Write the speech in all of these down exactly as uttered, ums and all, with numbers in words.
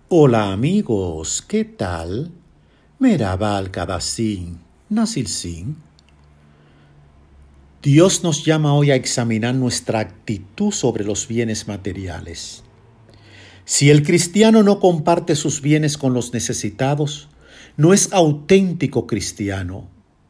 Hola amigos, ¿qué tal? Merhaba arkadaşlar, nasılsın? Dios nos llama hoy a examinar nuestra actitud sobre los bienes materiales. Si el cristiano no comparte sus bienes con los necesitados, no es auténtico cristiano.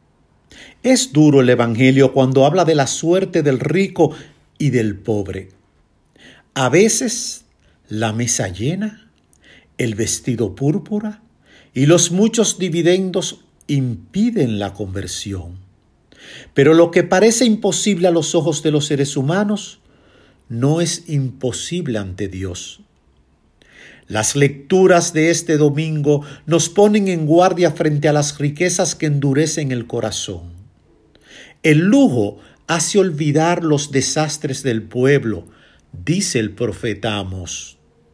Es duro el Evangelio cuando habla de la suerte del rico y del pobre. A veces, la mesa llena, el vestido púrpura y los muchos dividendos impiden la conversión. Pero lo que parece imposible a los ojos de los seres humanos no es imposible ante Dios. Las lecturas de este domingo nos ponen en guardia frente a las riquezas que endurecen el corazón. El lujo hace olvidar los desastres del pueblo, dice el profeta Amós.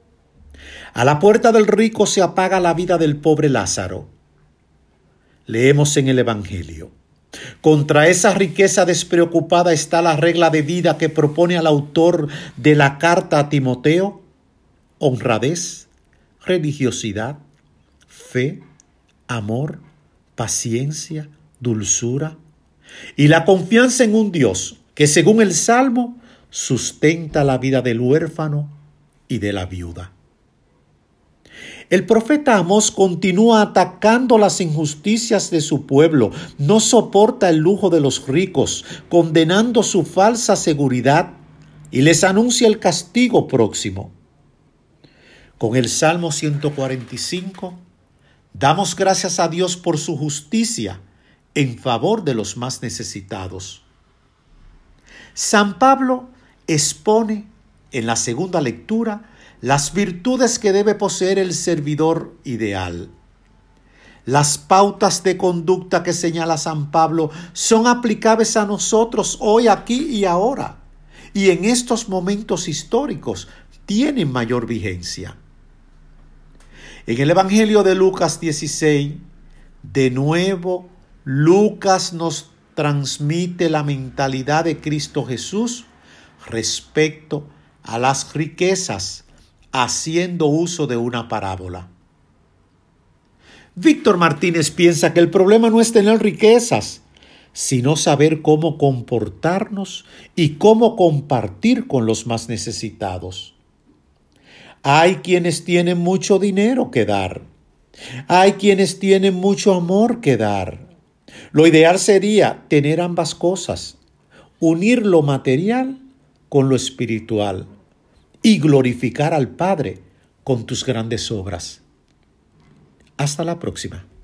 A la puerta del rico se apaga la vida del pobre Lázaro. Leemos en el Evangelio. Contra esa riqueza despreocupada está la regla de vida que propone al autor de la carta a Timoteo: honradez, religiosidad, fe, amor, paciencia, dulzura y la confianza en un Dios que, según el Salmo, sustenta la vida del huérfano y de la viuda. El profeta Amós continúa atacando las injusticias de su pueblo, no soporta el lujo de los ricos, condenando su falsa seguridad y les anuncia el castigo próximo. Con el Salmo ciento cuarenta y cinco, damos gracias a Dios por su justicia en favor de los más necesitados. San Pablo expone en la segunda lectura las virtudes que debe poseer el servidor ideal. Las pautas de conducta que señala San Pablo son aplicables a nosotros hoy, aquí y ahora, y en estos momentos históricos tienen mayor vigencia. En el Evangelio de Lucas dieciséis, de nuevo, Lucas nos transmite la mentalidad de Cristo Jesús respecto a las riquezas, haciendo uso de una parábola. Víctor Martínez piensa que el problema no es tener riquezas, sino saber cómo comportarnos y cómo compartir con los más necesitados. Hay quienes tienen mucho dinero que dar. Hay quienes tienen mucho amor que dar. Lo ideal sería tener ambas cosas, unir lo material con lo espiritual y glorificar al Padre con tus grandes obras. Hasta la próxima.